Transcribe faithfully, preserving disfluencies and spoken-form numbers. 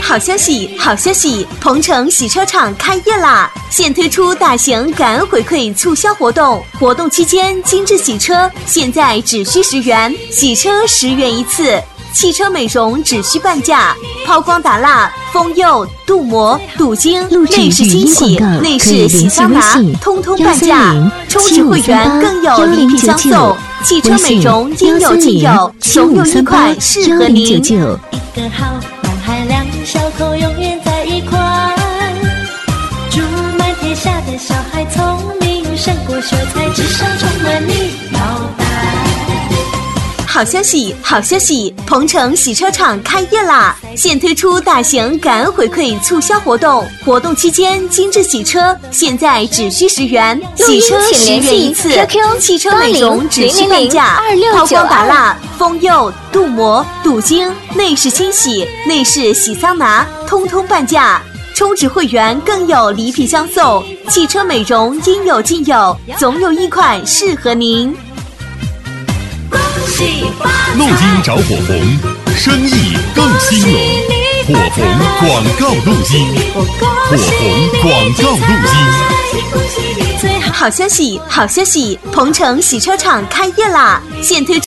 好消息，好消息！鹏程洗车场开业啦！现推出大型感恩回馈促销活动，活动期间精致洗车现在只需十元，洗车十元一次。汽车美容只需半价，抛光打蜡、封釉、镀膜、镀金、内饰清洗、内饰洗桑拿，通通半价。充值会员更有礼品相送，汽车美容应有尽有，总有一款适合您。 一个好，男孩两小口永远在一块。祝满天下的小孩聪明胜过秀才，智商充满你脑袋。 好消息，好消息！鹏程洗车场开业啦！现推出大型感恩回馈促销活动，活动期间精致洗车现在只需十元，洗车十元一次。汽车美容只需半价，抛光打蜡、封釉、镀膜、镀金、内饰清洗、内饰洗桑拿，通通半价。充值会员更有礼品相送，汽车美容应有尽有，总有一款适合您。 陆金找火红，生意更兴隆。火红广告路金，火红广告路金。 好消息，好消息！鹏程洗车场开业啦！现推